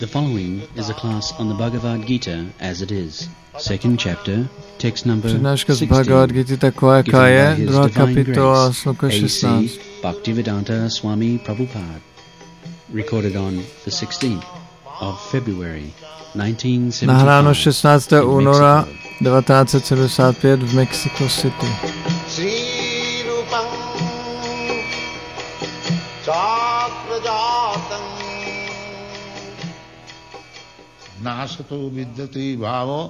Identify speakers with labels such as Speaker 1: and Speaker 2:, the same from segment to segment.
Speaker 1: The following is a class on the Bhagavad Gita as it is. Second chapter, text number 16.
Speaker 2: Přednáška z Bhagavad Gita taková, jaká je, druhá kapitola, sloka 16.
Speaker 1: Bhaktivedanta Swami Prabhupada. Recorded on the 16th of February 1975.
Speaker 2: Nahráno 16. února 1975 v Mexico City.
Speaker 3: नासतो विद्यते भावो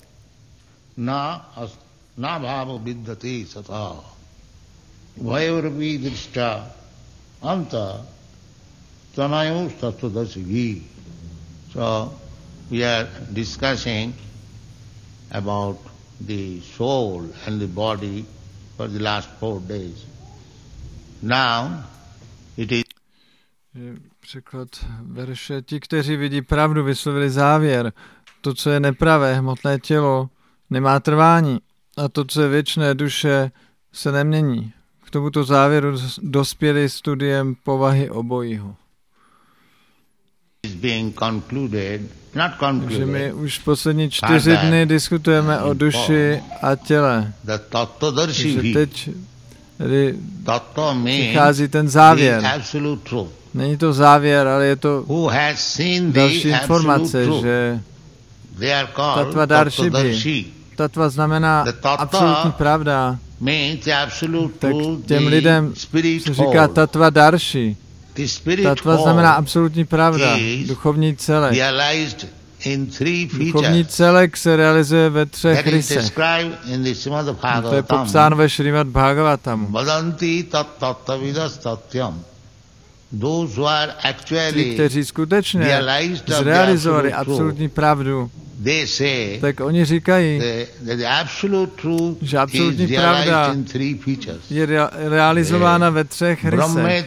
Speaker 3: ना भावो विद्यते सता भयोरपि दृष्टा अंत तनयों तत्वदर्शी. So we are discussing about the soul and the body for the last 4 days. Now it is
Speaker 2: Překlad verše. Ti, kteří vidí pravdu, vyslovili závěr. To, co je nepravé, hmotné tělo, nemá trvání. A to, co je věčné, duše, se nemění. K tomuto závěru dospěli studiem povahy obojího. Takže my už poslední 4 dny diskutujeme o duši a těle. Takže teď přichází ten závěr. Není to závěr, ale je to další informace, že tattva darshibhi. Tattva znamená absolutní pravda. Tak těm lidem se říká tattva darshi. Tattva znamená absolutní pravda, duchovní celek. Duchovní celek se realizuje ve 3 rysech. To je popsáno ve Šrimad Bhagavatamu. Ti, kteří skutečně zrealizovali absolutní pravdu, tak oni říkají, že absolutní pravda je realizována ve 3 rysech.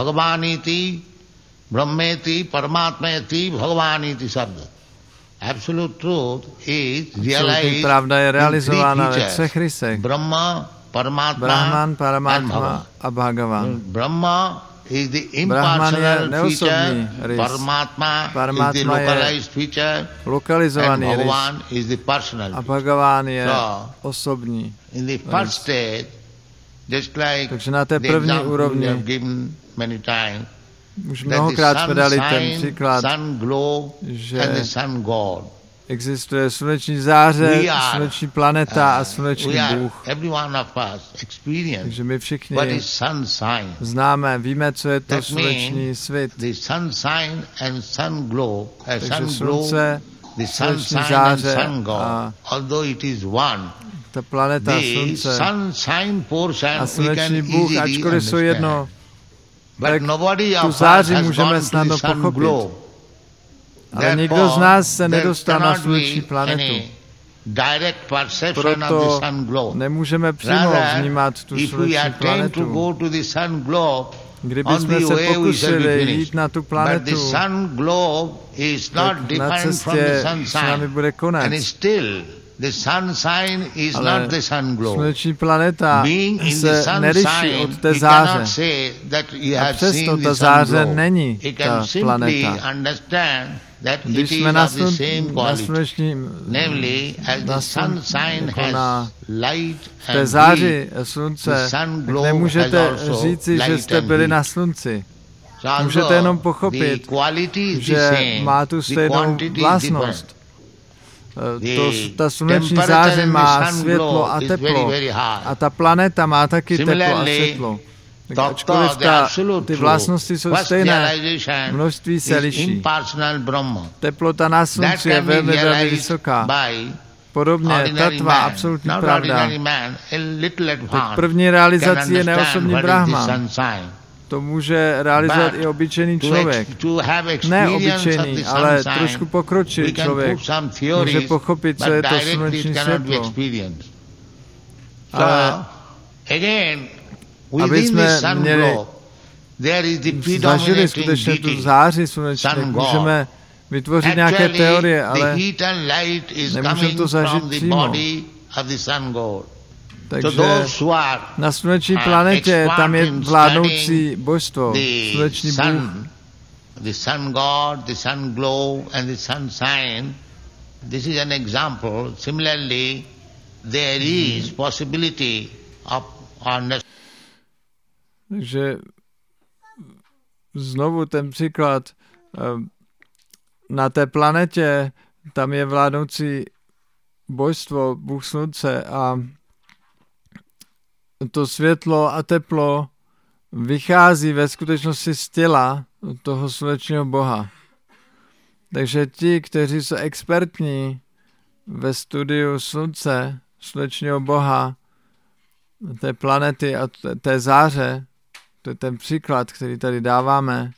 Speaker 2: Absolutní pravda je realizována ve 3 rysech. Brahman, Paramatma a Bhagavan. Brahman je neosobní rys. Paramatma je lokalizovaný rys. A Bhagavan je osobní rys. Takže na té první úrovni už mnohokrát jsme dali ten příklad, že existuje sluneční záře, sluneční planeta a sluneční Bůh. Takže my všichni známe, víme, co je to sluneční svit. Takže slunce, sluneční záře a ta planeta slunce a sluneční Bůh, ačkoliv jsou jedno, tak tu záři můžeme snadno pochopit. Ale nikdo z nás se nedostal na sluneční planetu. Proto nemůžeme přímo vnímat tu sluneční planetu. Kdybychom se pokusili jít na tu planetu, tak na cestě s námi bude konec. Ale sluneční planeta se neliší od té záře. A přesto ta záře není ta planeta. Když jsme na slunečním, v té záři slunce, tak nemůžete říci, že jste byli na slunci. Můžete jenom pochopit, že má tu stejnou vlastnost. Ta sluneční záře má světlo a teplo. A ta planeta má taky teplo a světlo. Tak ačkoliv ty vlastnosti jsou stejné, množství se liší. Teplota na slunci je velmi, velmi vysoká. Podobně tattva, absolutní pravda. Tak první realizací je neosobní Brahman. To může realizovat i obyčejný člověk. Ne obyčejný, ale trošku pokročilý člověk. Může pochopit, co je to sluneční světlo. Ale aby jsme zažili skutečně tu záři sluneční, můžeme vytvořit nějaké teorie, ale nemůžeme to zažít přímo. Takže na sluneční planetě tam je vládnoucí božstvo, sluneční Bůh.
Speaker 3: the sun god, the sun glow and the sun sign, this is an example. Similarly, there is possibility of understanding.
Speaker 2: Takže znovu ten příklad. Na té planetě tam je vládnoucí božstvo, Bůh slunce, a to světlo a teplo vychází ve skutečnosti z těla toho slunečního boha. Takže ti, kteří jsou expertní ve studiu slunce, slunečního boha, té planety a té záře, to je ten příklad, který tady dáváme,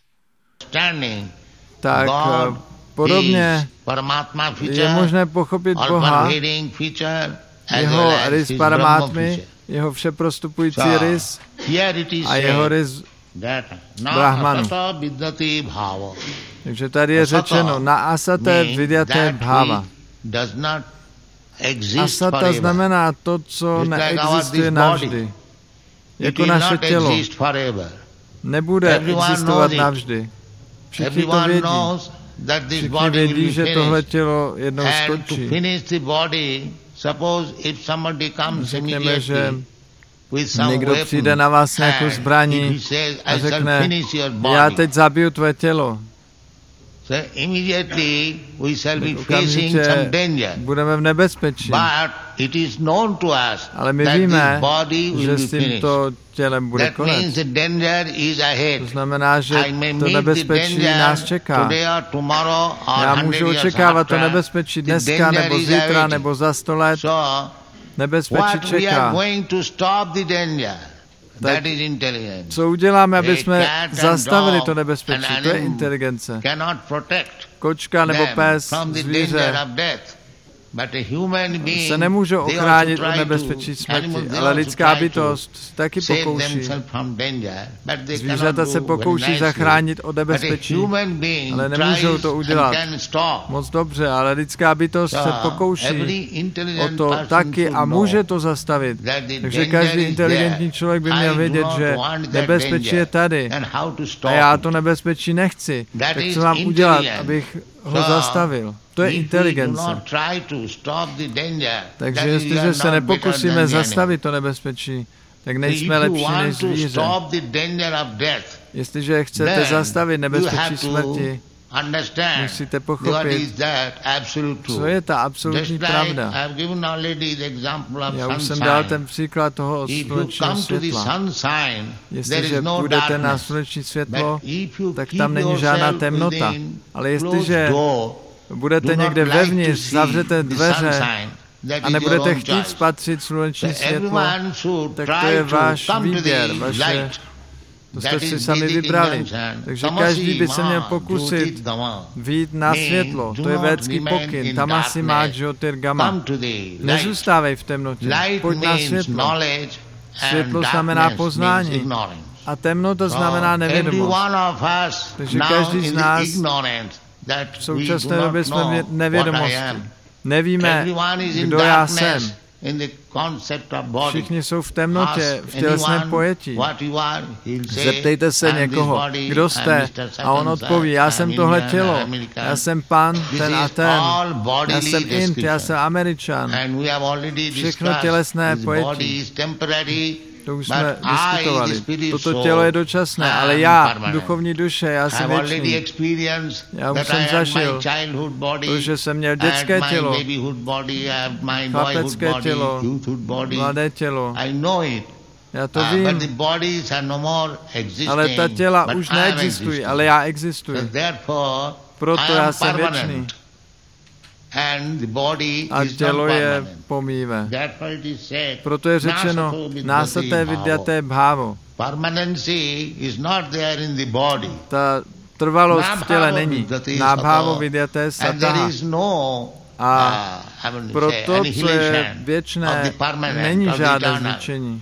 Speaker 2: tak podobně je možné pochopit Boha, jeho rys Paramátmy, jeho všeprostupující rys a jeho rys Brahmanu. Takže tady je řečeno na asate vidyaté bhava. Asata znamená to, co neexistuje navždy. Jako naše tělo nebude existovat navždy. Všichni to vědí. Všichni vědí, že tohle tělo jednou skončí. Řekněme, že někdo přijde na vás nějakou zbraní a řekne, já teď zabiju tvoje tělo. Okamžitě budeme v nebezpečí. Ale my víme, že s tímto tělem bude konec. To znamená, že to nebezpečí nás čeká. Já můžu očekávat to nebezpečí dneska, nebo zítra, nebo za 100 let. Nebezpečí čeká. Tak co uděláme, aby jsme zastavili to nebezpečí? To je inteligence. Kočka nebo pes, zvíře se nemůžou ochránit od nebezpečí smrti, ale lidská bytost taky pokouší. Zvířata se pokouší zachránit od nebezpečí, ale nemůžou to udělat moc dobře, ale lidská bytost se pokouší o to taky a může to zastavit. Takže každý inteligentní člověk by měl vědět, že nebezpečí je tady a já to nebezpečí nechci. Tak co mám udělat, abych ho zastavil? To je inteligence. Takže jestliže se nepokusíme zastavit to nebezpečí, tak nejsme lepší než zvíře. Jestliže chcete zastavit nebezpečí smrti, musíte pochopit, co je ta absolutní pravda. Já už jsem dal ten příklad toho slunečního světla. Jestliže půjdete na sluneční světlo, tak tam není žádná temnota. Ale jestliže budete někde vevnitř, zavřete dveře a nebudete chtít spatřit sluneční světlo, tak to je váš výběr, to jste si sami vybrali. Takže každý by se měl pokusit vyjít na světlo. To je védský pokyn. Tamasi má jyotirgama. Nezůstávej v temnotě. Pojď na světlo. Světlo znamená poznání. A temnota znamená nevědomost. Takže každý z nás v současné době jsme v nevědomosti. Nevíme, kdo já jsem. Všichni jsou v temnotě, v tělesném pojetí. Zeptejte se někoho, kdo jste, a on odpoví, já jsem tohle tělo, já jsem pan, ten a ten, já jsem Ind, já jsem Američan. Všechno tělesné pojetí. To už jsme diskutovali. Toto tělo je dočasné, ale já, duchovní duše, já jsem věčný. Já už jsem zažil to, že jsem měl dětské tělo, chlapecké tělo, mladé tělo. Já to vím, ale ta těla už neexistují, ale já existuji. Proto já jsem věčný. A tělo je pomíjivé. Proto je řečeno násaté vidyaté bhavo. Ta trvalost v těle není. Nábhavo vidyaté sataha. A proto, co je věčné, není žádné zničení.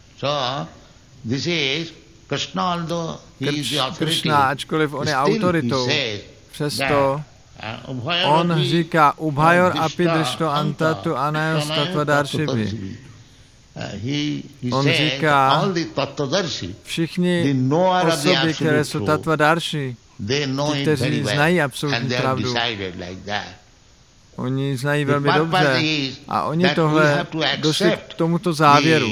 Speaker 2: Krishna, ačkoliv on je autoritou, přesto on říká Ubhajor api drishto antatu anayos tattvadarshibhi. On říká, všichni osoby, které jsou tattvadarshi, ti, kteří znají absolutní pravdu, oni znají velmi dobře a oni tohle došli k tomuto závěru.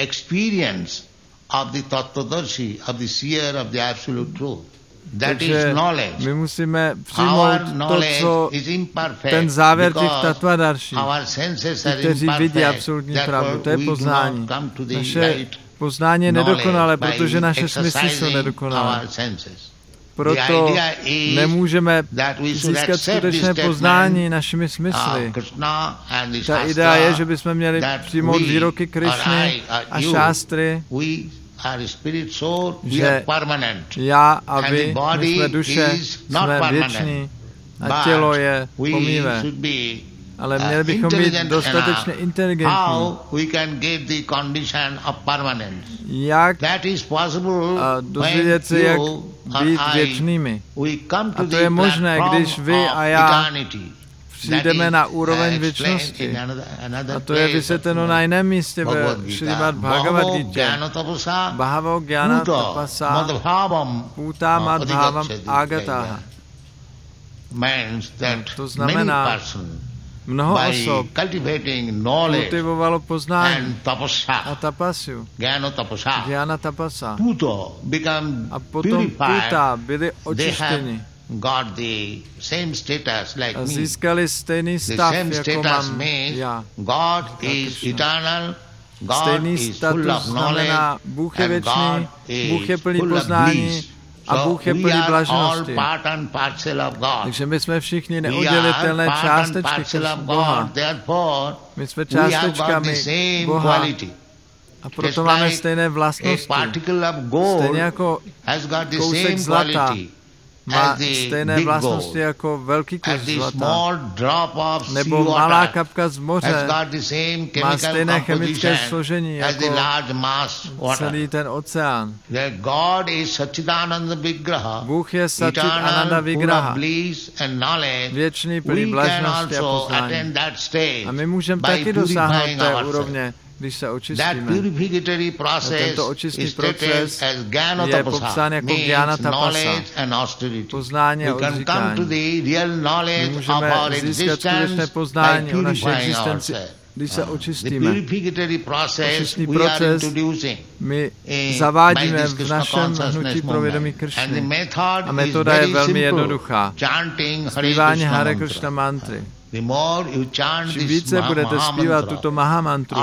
Speaker 2: Takže my musíme přijmout to, co ten závěr těch tattvadarší, kteří vidí absolutní pravdu, to je poznání. Naše poznání je nedokonalé, protože naše smysly jsou nedokonalé. Proto nemůžeme získat skutečné poznání našimi smysly. Ta idea je, že bychom měli přijmout výroky Krišny a šástry, že já a vy, my jsme duše, jsme věční a tělo je pomíjivé. Ale měli bychom být dostatečně inteligentní. Jak dozvědět se, jak být věčnými. A to je možné, když vy a já přijdeme na úroveň věčnosti. A to je vysvětleno na jiném místě ve Šrimad Bhagavad Gita. Bhavo Gyana Tapasa Puta Madbhavam Agataha. To znamená, mnoho osob kultivovalo poznání a tapasu, Gyana Tapasa. A potom Puta byli očištěni. A získali stejný stav, jako mám já. Stejný status znamená, Bůh je věčný, Bůh je plný poznání a Bůh je plný blaženosti. Takže my jsme všichni neoddělitelné částečky Boha. My jsme částečkami Boha. A proto máme stejné vlastnosti. Stejně jako kousek zlata má stejné vlastnosti jako velký kus zlata. Nebo malá kapka z moře má stejné chemické složení jako celý ten oceán. Bůh je Satchit Ananda Vigraha, věčný, plný blaženosti a poznání. A my můžeme taky dosáhnout té úrovně, když se očistíme. A tento očistný proces je popsán jako Gyana Tapasa, poznání a odříkání. My můžeme získat skutečné poznání o naší existenci, když se očistíme. Očistný proces my zavádíme v našem hnutí pro vědomí Kršny. A metoda je velmi jednoduchá. Zpívání Hare Krishna mantry. Čím více budete zpívat tuto Mahamantru,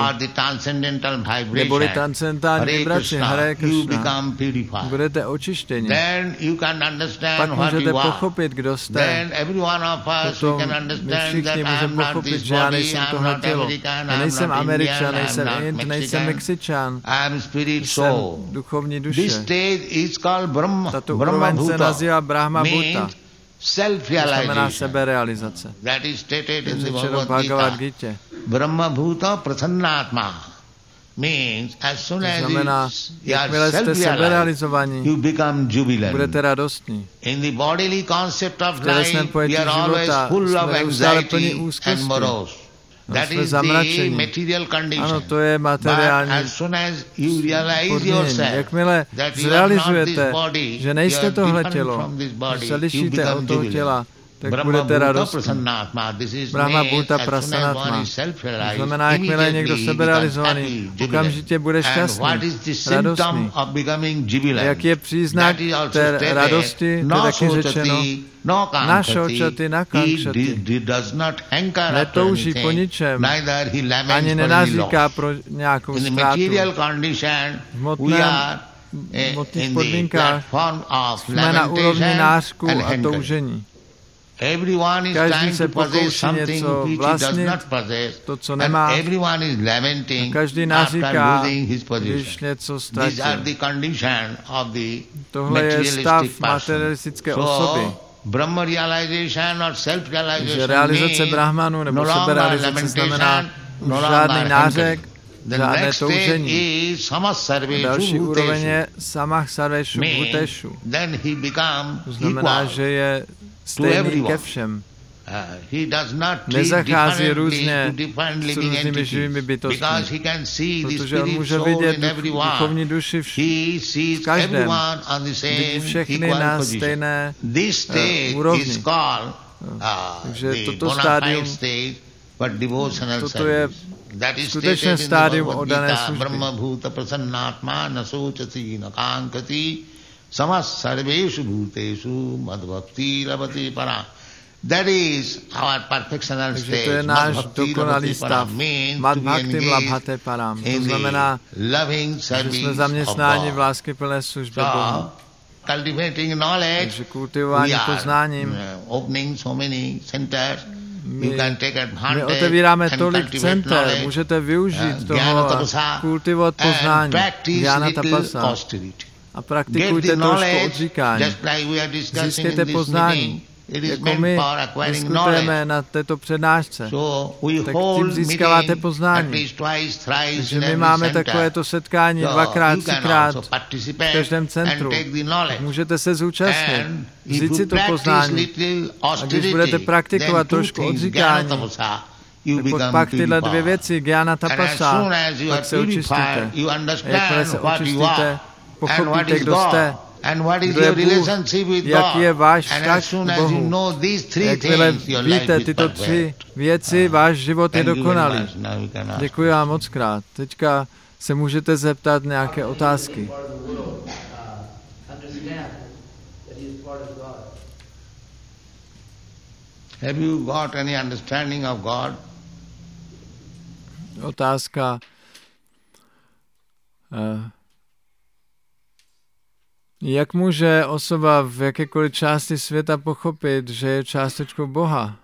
Speaker 2: neboli transcendentální vibraci Hare Krishna, budete očištěni. Pak můžete pochopit, kdo jste. Potom my všichni můžeme pochopit, že já nejsem tohle tělo. Já nejsem Američan, nejsem Ind, nejsem Mexičan. Jsem duchovní duše. Tato úroveň se nazývá Brahma Bhuta. To znamená seberealizace. Je řečeno v Bhagavad Gita.
Speaker 3: Brahma Bhuta Prasannatma means as soon as
Speaker 2: jakmile jste seberealizovaní, budete radostní.
Speaker 3: In the bodily concept of
Speaker 2: v tělesném pojetí života jsme neustále plní úzkosti. Jsme zamračení. Ano, to je materiální podmínění. Jakmile zrealizujete, že nejste tohle tělo, že se lišíte od toho těla, tak budete radostní. Brahma Bhuta Prasannatma. To znamená, jakmile je někdo seberealizovaný, okamžitě bude šťastný, radostný. Jak je příznak té radosti, to je taky řečeno, na šočaty, na kankšaty. Netouží po ničem, ani nenaříká pro nějakou ztrátu. V hmotných podmínkách jsme na úrovni nářku a toužení. Každý se pokouší něco vlastnit, to, co nemá. Každý naříká, když něco ztratí. Tohle je stav materialistické osoby. Že realizace Brahmanu nebo seberealizace znamená žádný nářek, žádné toužení. Další úroveň je samah sarveshu bhuteshu. To znamená, že je stejný ke všem. nezachází různě s různými živými bytostmi, protože on může vidět duchovní duši v každém, vidí všechny na stejné úrovni. Takže toto stádium, toto je skutečné stádium oddané služby. Takže to je náš dokonalý stav. Mad bhaktim labhate param. To znamená, že jsme zaměstnáni v láskyplné službě Bohu. Takže kultivování poznáním. My otevíráme tolik center, můžete využít toho a kultivovat poznání. Jnana tapasa. A praktikujte trošku odříkání. Získejte poznání. Jako my diskutujeme na této přednášce, tak tím získáváte poznání. Takže my máme takovéto setkání 2x, 3x v každém centru. Můžete se zúčastnit, vzít si to poznání. A když budete praktikovat trošku odříkání, tak pak tyhle dvě věci, jnana tapasa, tak se očistíte. A jakmile se očistíte, pochopíte, kdo jste, kdo je Bůh, jaký je váš vztah k Bohu. Jakmile víte tyto tři věci, váš život je dokonalý. Děkuji vám moc krát. Teďka se můžete zeptat nějaké otázky.
Speaker 3: Have you got any understanding of God?
Speaker 2: Otázka. Jak může osoba v jakékoliv části světa pochopit, že je částečkou Boha?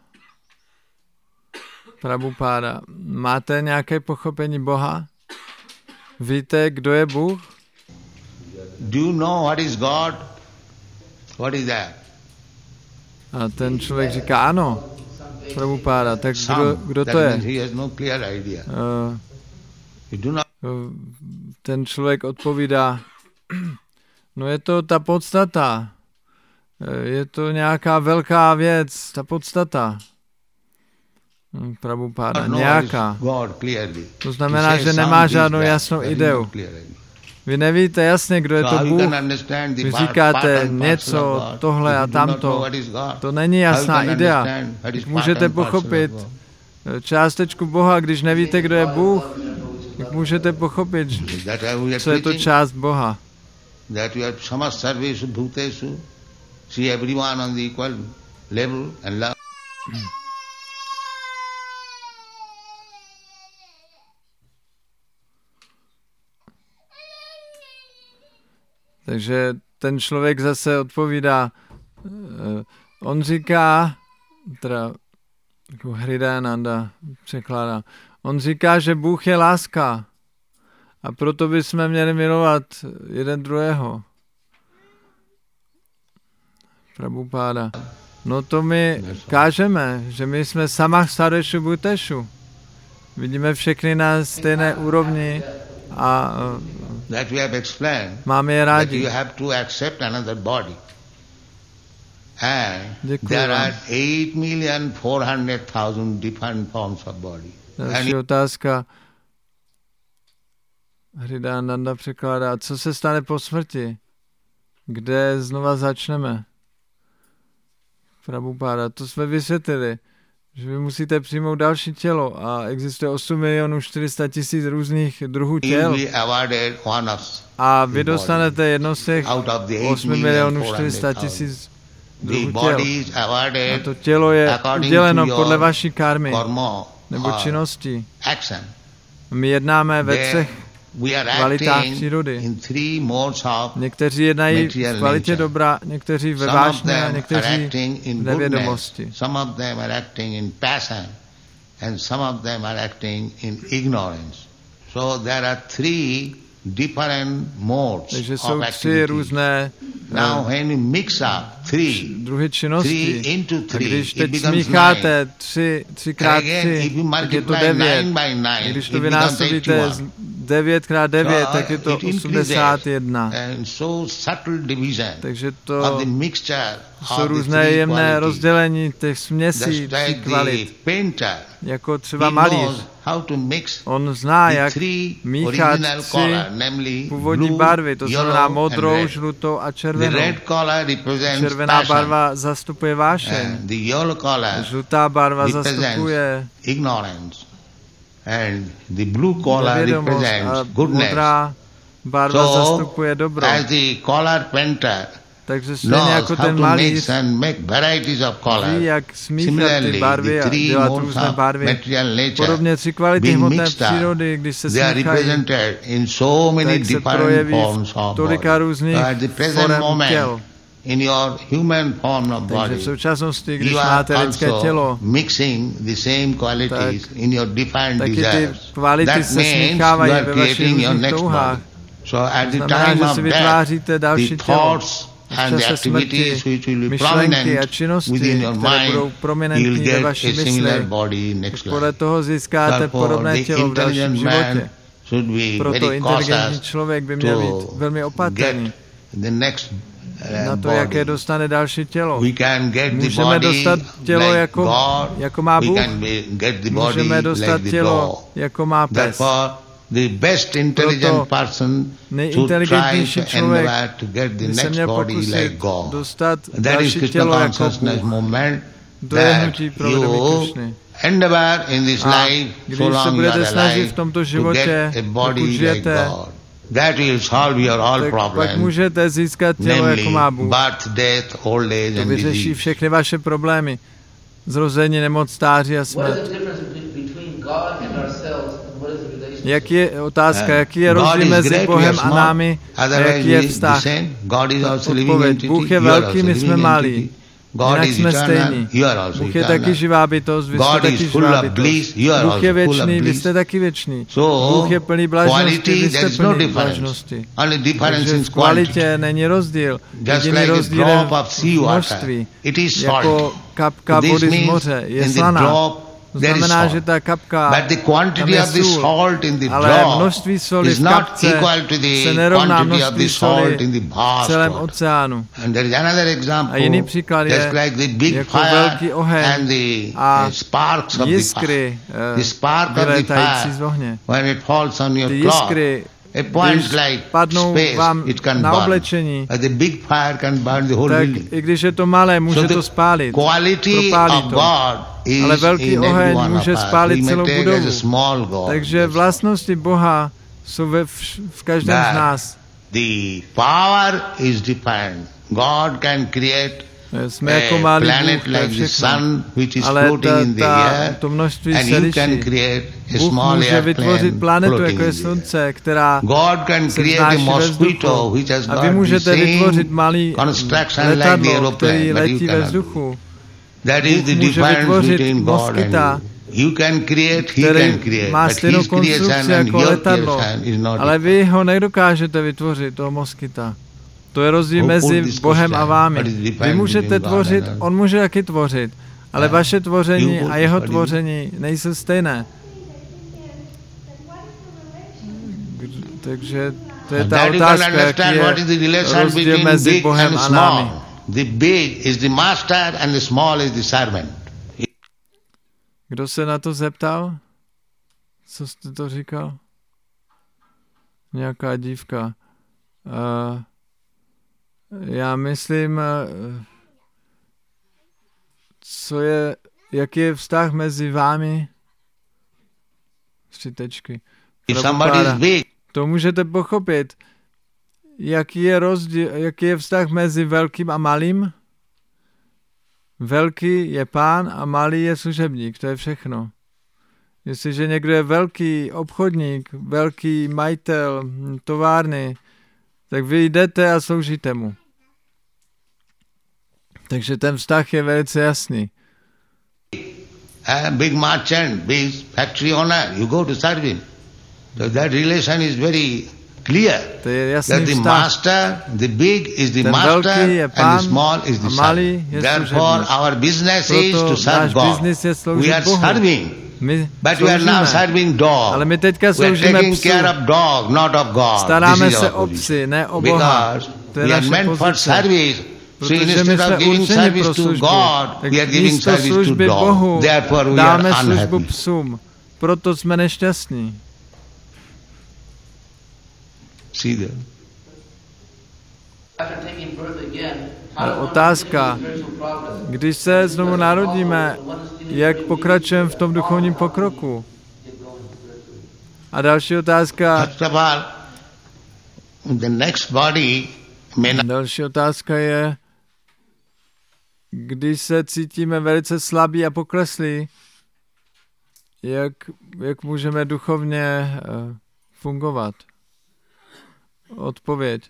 Speaker 2: Prabhupáda, máte nějaké pochopení Boha? Víte, kdo je Bůh?
Speaker 3: Do you know what is God? What is that?
Speaker 2: A ten člověk říká ano. Prabhupáda, tak kdo to je? Ten člověk odpovídá, no je to ta podstata. Je to nějaká velká věc, ta podstata. Prabhupáda, nějaká. To znamená, že nemá žádnou jasnou ideu. Vy nevíte jasně, kdo je to Bůh. Vy říkáte něco, tohle a tamto. To není jasná idea. Můžete pochopit částečku Boha, když nevíte, kdo je Bůh. Jak můžete pochopit, co je to část Boha.
Speaker 3: That you are samas sarvesu bhutesu, see everyone on the equal level and love.
Speaker 2: Takže ten člověk zase odpovídá, on říká, teda jako Hridayananda překládá, on říká, že Bůh je láska. A proto bychom měli milovat jeden druhého. Prabhupáda. No to my kážeme, že my jsme samah sarešu bhutešu. Vidíme všechny na stejné úrovni a máme je rádi. Děkuji vám. Další otázka. Hridayananda překládá, co se stane po smrti? Kde znova začneme? Prabhupáda, to jsme vysvětlili, že vy musíte přijmout další tělo a existuje 8 400 000 různých druhů těl a vy dostanete jedno z těch 8 400 000 druhů těl. A to tělo je uděleno podle vaší karmy nebo činnosti. My jednáme ve třech kvalitách přírody. Někteří jednají v kvalitě dobra, někteří ve vášně a někteří v nevědomosti. Takže jsou tři různé druhy činnosti. A když teď smícháte 3x3, tak je to 9. Když to vynásobíte 9x9, tak je to 81. Takže to jsou různé jemné rozdělení těch směsí tří kvalit. Jako třeba malíř. On zná, jak míchat tři původní barvy, to znamená modrou, žlutou a červenou. Červená barva zastupuje vášeň, žlutá barva zastupuje nevědomost a modrá barva zastupuje dobro. Takže stejně jako ten malíř ví, jak smíchat ty barvy a dělat různé barvy. Podobně tři kvality hmotné přírody, když se smíchají, tak se projeví v tolika různých forem těl. Takže v současnosti, když máte lidské tělo, taky ty kvality se smíchávají ve vašich různých touhách. Znamená, že si vytváříte další tělo. V čase smrti myšlenky a činnosti, které budou prominentní ve vaší mysli, podle toho získáte podobné tělo v dalším životě. Proto inteligentní člověk by měl být velmi opatrný na to, jaké dostane další tělo. Můžeme dostat tělo, jako má Bůh. Můžeme dostat tělo, jako má pes. Proto nejinteligentnější člověk by se měl pokusit dostat další tělo jako Bůh. Dojednutí provedení Krišny. A když se budete snažit v tomto životě, pokud žijete, tak pak můžete získat tělo, jako má Bůh. To vyřeší všechny vaše problémy. Zrození, nemoc, stáří a smrt. Jak je otázka, jaký je rozdíl mezi Bohem a námi a jaký je vztah? Odpověď. Bůh je velký, my jsme malí. Jinak jsme stejní. Bůh je taky živá bytost, vy jste taky živá bytost. Bůh je věčný, vy jste taky věčný. Bůh je plný blážnosti, vy jste plný blážnosti. Takže v kvalitě není rozdíl. Jediný rozdíl je v množství. Jako kapka vody z moře je slaná. To znamená, že ta kapka, tam je sůl, ale množství soli v kapce se nerovná množství soli v celém oceánu. A jiný příklad je jako velký oheň a jiskry vylétající z ohně. Ty jiskry, když padnou vám na oblečení, tak i když je to malé, může to spálit, propálí to. Ale velký oheň může spálit celou budovu. Takže vlastnosti Boha jsou v každém z nás. Jsme jako malý Bůh, to je všechno. Ale to množství se liší. Bůh může vytvořit planetu, jako je slunce, která se vznáší ve vzduchu. A vy můžete vytvořit malý letadlo, který letí ve vzduchu. Bůh může vytvořit moskyta, který má stejnou konstrukci jako letadlo, ale vy ho nedokážete vytvořit, toho moskyta. To je rozdíl mezi Bohem a vámi. Vy můžete tvořit, on může taky tvořit, ale vaše tvoření a jeho tvoření nejsou stejné. Takže to je ta otázka, jaký je rozdíl mezi Bohem a námi.
Speaker 3: The big is the master and the small is the servant.
Speaker 2: Kdo se na to zeptal? Co jste to říkal? Nějaká dívka. Já myslím, jaký je vztah mezi vámi? 3 tečky. To můžete pochopit. Jaký je rozdíl, jaký je vztah mezi velkým a malým? Velký je pán a malý je služebník, to je všechno. Jestliže někdo je velký obchodník, velký majitel továrny, tak vy jdete a sloužíte mu. Takže ten vztah je velice jasný.
Speaker 3: A big merchant, big factory owner, you go to serve him. So that relation is very clear.
Speaker 2: To je jasný
Speaker 3: that the
Speaker 2: vztah.
Speaker 3: master, the big is the
Speaker 2: ten
Speaker 3: master
Speaker 2: je pán,
Speaker 3: and the small is the servant. Therefore our business is to serve God. We are serving.
Speaker 2: My
Speaker 3: but we are now serving dog.
Speaker 2: Ale my teďka sloužíme psu. Staráme se o psy, ne o Boha. To je naše pozice. Protože my jsme určeni pro službu, tak místo služby Bohu dáme službu psům. Proto jsme nešťastní. Ale otázka, když se znovu narodíme, jak pokračujeme v tom duchovním pokroku? A další otázka. Další otázka je, když se cítíme velice slabí a pokleslí, jak můžeme duchovně fungovat? Odpověď.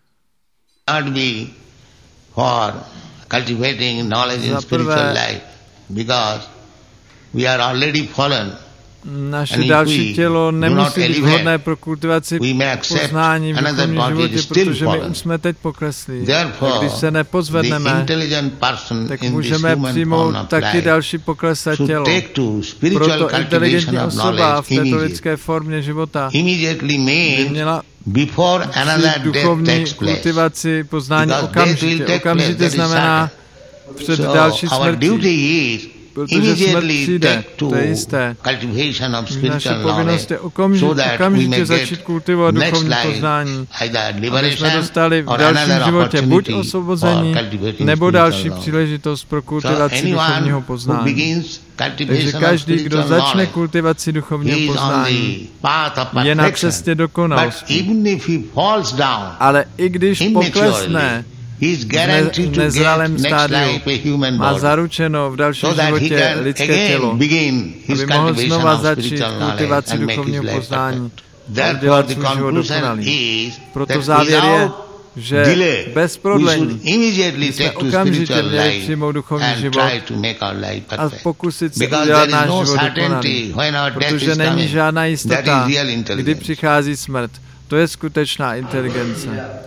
Speaker 3: For cultivating knowledge in spiritual life, because we are already fallen.
Speaker 2: Naše další tělo nemusí být vhodné pro kultivaci poznání v duchovním životě, protože my už jsme teď pokleslí. A když se nepozvedneme, tak můžeme přijmout taky další pokleslé tělo. Proto inteligentní osoba v této lidské formě života by měla duchovní kultivaci poznání okamžitě. Okamžitě znamená před další smrtí. Protože smrt přijde, to je jisté. Naše povinnost je okamžitě začít kultivovat duchovní poznání, aby jsme dostali v dalším životě buď osvobození, nebo další příležitost pro kultivaci duchovního poznání. Takže každý, kdo začne kultivaci duchovního poznání, je na cestě dokonalosti. Ale i když poklesne, v nezralém stádiu má zaručeno v dalším životě lidské tělo, aby mohl znova začít kultivaci duchovního poznání a dělat svůj život dokonalý. Proto závěr je, že bez prodlení jsme okamžitě měli přijmout duchovní život a pokusit se udělat náš život dokonalý, protože není žádná jistota, kdy přichází smrt. To je skutečná inteligence.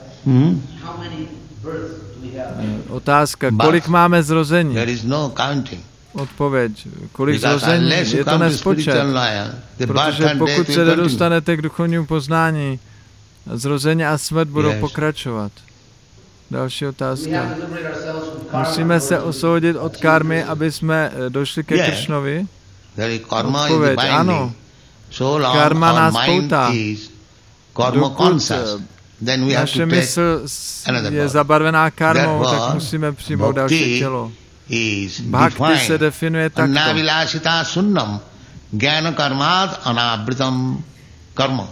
Speaker 2: Otázka, kolik máme zrození? Odpověď, kolik zrození? Je to nespočet. Protože pokud se nedostanete k duchovnímu poznání, zrození a smrt budou pokračovat. Další otázka. Musíme se osvobodit od karmy, aby jsme došli ke Kršnovi? Odpověď, ano. Karma nás poutá. Dokud naše mysl je zabarvená karmou, tak musíme přijmout další tělo. Bhakti se definuje takto. Karma.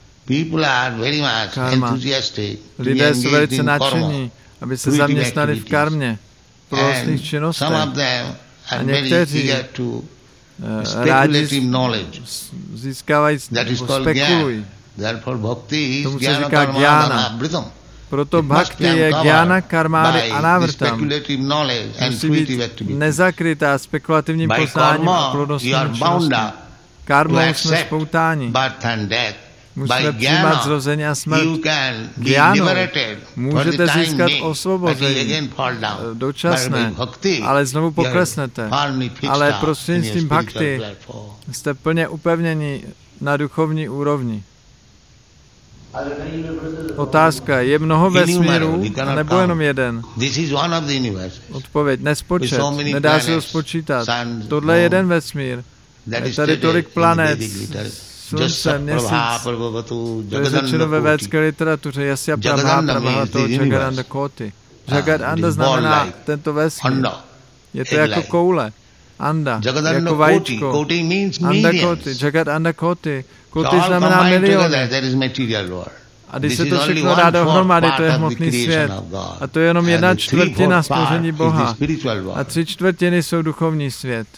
Speaker 2: Lidé jsou velice nadšení, aby se zaměstnali v karmě, v prostých činnostech. A někteří rádi získávají, spekulují. Tomu se říká gyána. Proto bhakti je gyána karmáry anávratam. Musí být nezakrytá spekulativním poznáním a plodnostním činností. Karmou jsme spoutáni. Musíme přijímat zrození a smrt. Gyánou můžete získat osvobození dočasné, ale znovu poklesnete. Ale prostřednictvím bhakti jste plně upevněni na duchovní úrovni. Otázka, je mnoho vesmírů, nebo jenom jeden? Odpověď, nespočet, nedá se ho spočítat. Tohle je jeden vesmír. Je tady tolik planet, slunce, měsíc. To je řečeno ve védské literatuře, Jasya Prabha Prabhavato Jagadanda Koti. Jagadanda znamená tento vesmír. Je to jako koule. Anda, jako vajíčko. Anda Koti, Jagadanda Koti. Koti znamená miliony. A když se to všechno dá dohromady, to je hmotný svět. A to je jenom 1/4 stvoření Boha. A 3/4 jsou duchovní svět.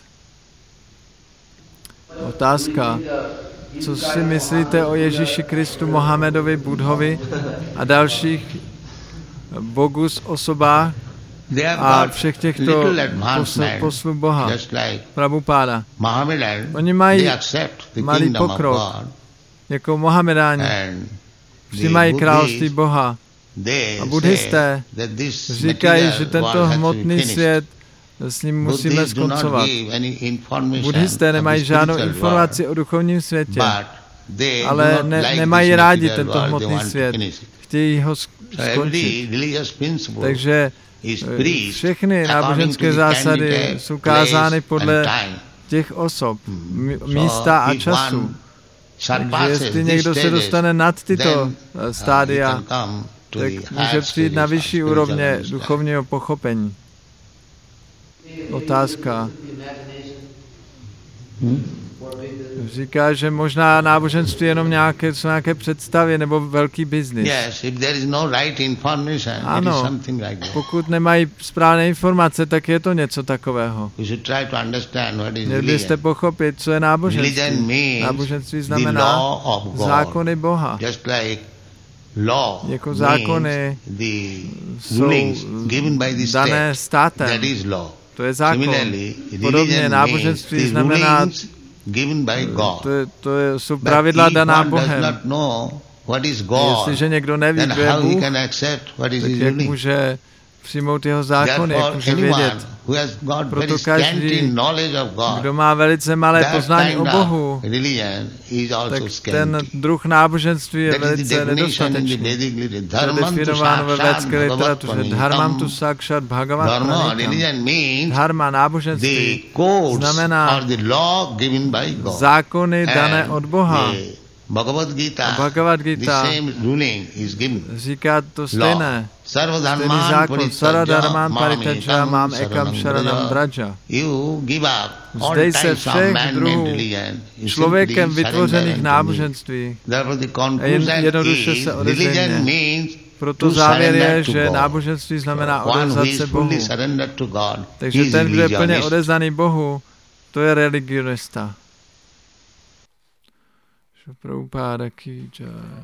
Speaker 2: Otázka. Co si myslíte o Ježíši Kristu, Mohamedovi, Budhovi a dalších bogus osobách a všech těchto poslů Boha, Prabhupáda? Oni mají malý pokrok, jako Mohamedáni. Přijímají království Boha. A buddhisté říkají, že tento hmotný svět s ním musíme skoncovat. Buddhisté nemají žádnou informaci o duchovním světě, ale nemají rádi tento hmotný svět. Chtějí ho skončit. Takže všechny náboženské zásady jsou kázány podle těch osob, místa a času. Takže jestli někdo se dostane nad tyto stádia, tak může přijít na vyšší úrovně duchovního pochopení. Otázka. Říká, že možná náboženství je jenom nějaké představy nebo velký biznis. Ano, pokud nemají správné informace, tak je to něco takového. Měli byste pochopit, co je náboženství. Náboženství znamená zákony Boha. Jako zákony jsou dané státem. To je zákon. Podobně náboženství znamená, to jsou pravidla daná Bohem. Jestliže někdo neví, kdo je Bůh, tak jak může přijmout jeho zákony, jak může vědět. Proto každý, kdo má velice malé poznání o Bohu, tak ten druh náboženství je velice nedostatečný. To je definováno ve védské literatuře. Dharmam tu sakshat bhagavat pranikam. Dharma, náboženství, znamená zákony dané od Boha. Bhagavad Gita říká to stejné. Stejný zákon. Saradharman parityaja mám ekam sharanam vraja. Vzdej se všech druhů člověkem vytvořených náboženství a jednoduše se odevzdej mě. Proto závěr je, že náboženství znamená odevzdat se Bohu. Takže ten, kdo je plně odevzdaný Bohu, to je religionista. Prabhupáda ki jai.